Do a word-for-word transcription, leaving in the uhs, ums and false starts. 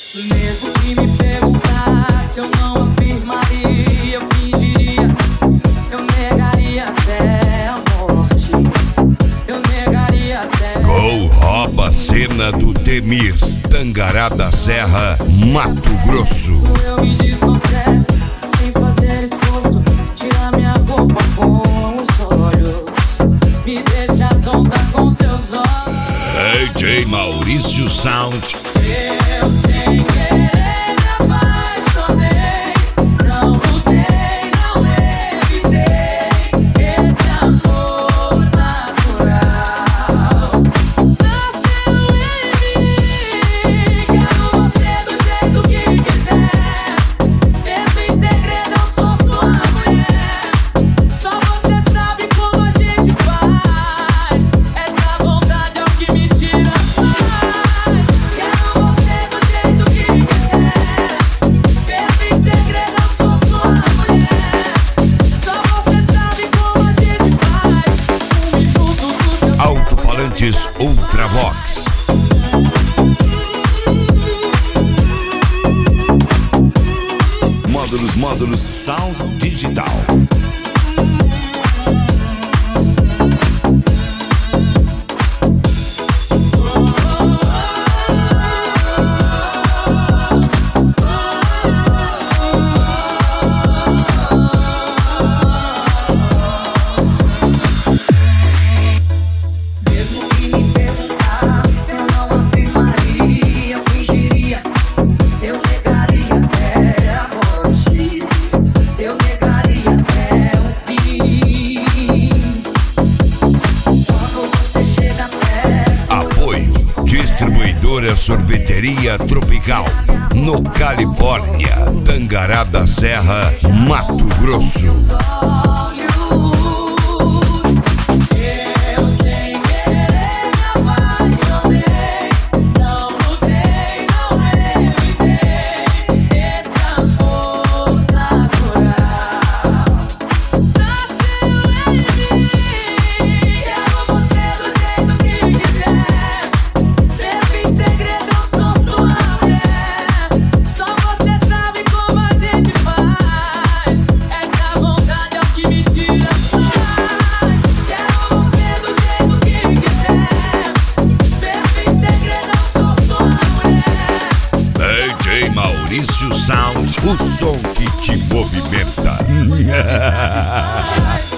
Mesmo que me perguntasse, eu não afirmaria, eu fingiria, eu negaria até a morte, eu negaria até... Gol rouba a cena do Temir, Tangará da Serra, Mato Grosso. Eu me desconcerto, sem fazer esforço, tira minha roupa com os olhos, me deixa tonta com seus olhos. D J Maurício Sound. Eu sem querer me apaixonei, não lutei, não evitei esse amor natural. Nasceu em mim, quero você do jeito que quiser. Mesmo em segredo eu sou sua mulher. Só você sabe como a gente faz. Essa vontade é o que me tira a paz. Quero você do jeito que quiser. Mesmo em segredo eu sou sua mulher. Só você sabe como a gente faz. Um minuto do seu Alto-falantes Ultravox. Módulos, módulos, Sound Digital. Mesmo que me perguntasse, eu não afirmaria, eu fingiria, eu negaria até a morte, eu negaria até o fim. Quando você chega perto, Apoio Distribuidora Sorveteria Tropical, no Califórnia, Tangará da Serra, Mato Grosso. olhos, eu sem querer me apaixonei, não lutei, não evitei esse amor natural. Nasceu em mim, quero você do jeito que quiser. Mesmo em segredo eu sou sua mulher. Só você sabe como a gente faz. Essa vontade é o que me tira a paz. Quero você do jeito que quiser. Mesmo em segredo eu sou sua mulher. D J Maurício Sound, o som que te movimenta.